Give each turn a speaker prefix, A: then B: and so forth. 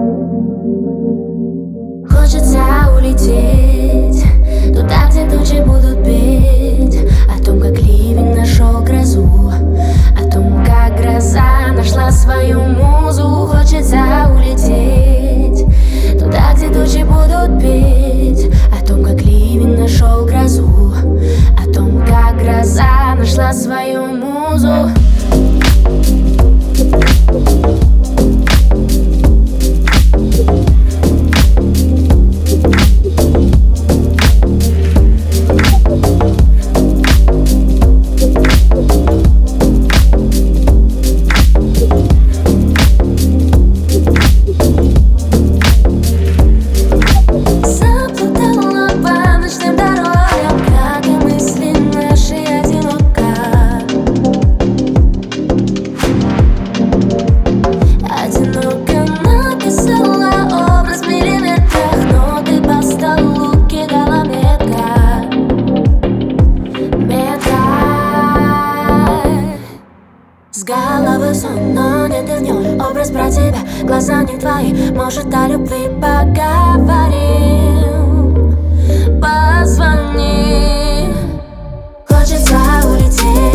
A: Хочется улететь туда, где тучи будут петь о том, как ливень нашел грозу, о том, как гроза нашла свою музу. Хочется улететь туда, где тучи будут петь о том, как ливень нашел грозу, о том, как гроза нашла свою музу. С головы сон, но нет и в нем образ про тебя. Глаза не твои, может, о любви поговорим. Позвони. Хочется улететь